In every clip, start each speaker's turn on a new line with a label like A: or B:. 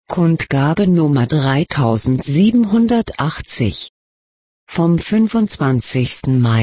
A: Kundgabe Nummer 3780 vom 25. Mai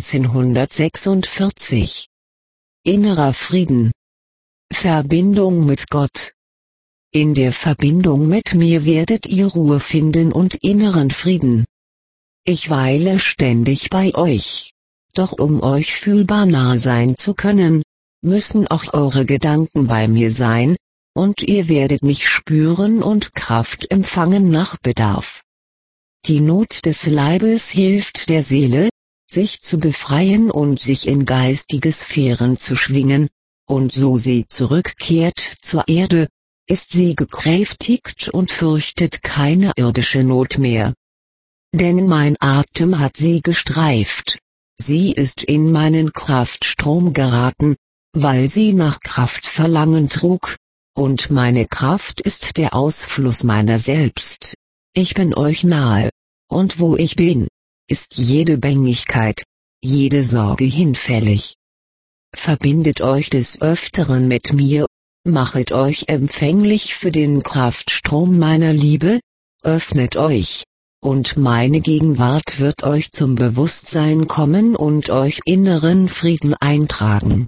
A: 1946. Innerer Frieden. Verbindung mit Gott. In der Verbindung mit mir werdet ihr Ruhe finden und inneren Frieden. Ich weile ständig bei euch. Doch um euch fühlbar nah sein zu können, müssen auch eure Gedanken bei mir sein, und ihr werdet mich spüren und Kraft empfangen nach Bedarf. Die Not des Leibes hilft der Seele, sich zu befreien und sich in geistige Sphären zu schwingen, und so sie zurückkehrt zur Erde, ist sie gekräftigt und fürchtet keine irdische Not mehr. Denn mein Atem hat sie gestreift. Sie ist in meinen Kraftstrom geraten, weil sie nach Kraft Verlangen trug, und meine Kraft ist der Ausfluss meiner selbst. Ich bin euch nahe, und wo ich bin, ist jede Bängigkeit, jede Sorge hinfällig. Verbindet euch des Öfteren mit mir, machet euch empfänglich für den Kraftstrom meiner Liebe, öffnet euch, und meine Gegenwart wird euch zum Bewusstsein kommen und euch inneren Frieden eintragen.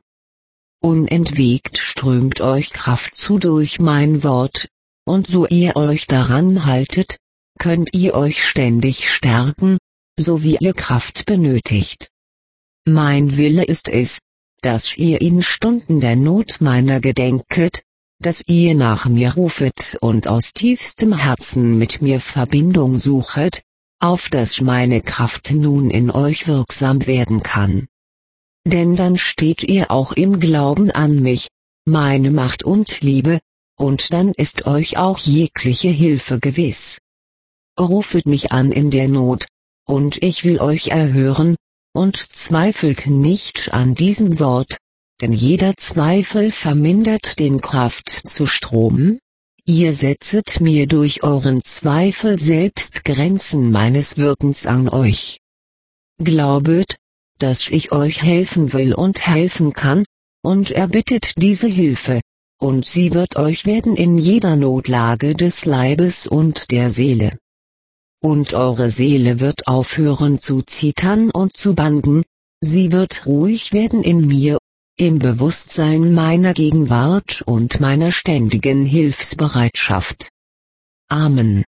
A: Unentwegt strömt euch Kraft zu durch mein Wort, und so ihr euch daran haltet, könnt ihr euch ständig stärken, so wie ihr Kraft benötigt. Mein Wille ist es, dass ihr in Stunden der Not meiner gedenket, dass ihr nach mir rufet und aus tiefstem Herzen mit mir Verbindung suchet, auf dass meine Kraft nun in euch wirksam werden kann. Denn dann steht ihr auch im Glauben an mich, meine Macht und Liebe, und dann ist euch auch jegliche Hilfe gewiss. Rufet mich an in der Not, und ich will euch erhören, und zweifelt nicht an diesem Wort, denn jeder Zweifel vermindert den Kraftzustrom. Ihr setzet mir durch euren Zweifel selbst Grenzen meines Wirkens an euch. Glaubet, dass ich euch helfen will und helfen kann, und erbittet diese Hilfe, und sie wird euch werden in jeder Notlage des Leibes und der Seele. Und eure Seele wird aufhören zu zittern und zu bangen, sie wird ruhig werden in mir, im Bewusstsein meiner Gegenwart und meiner ständigen Hilfsbereitschaft. Amen.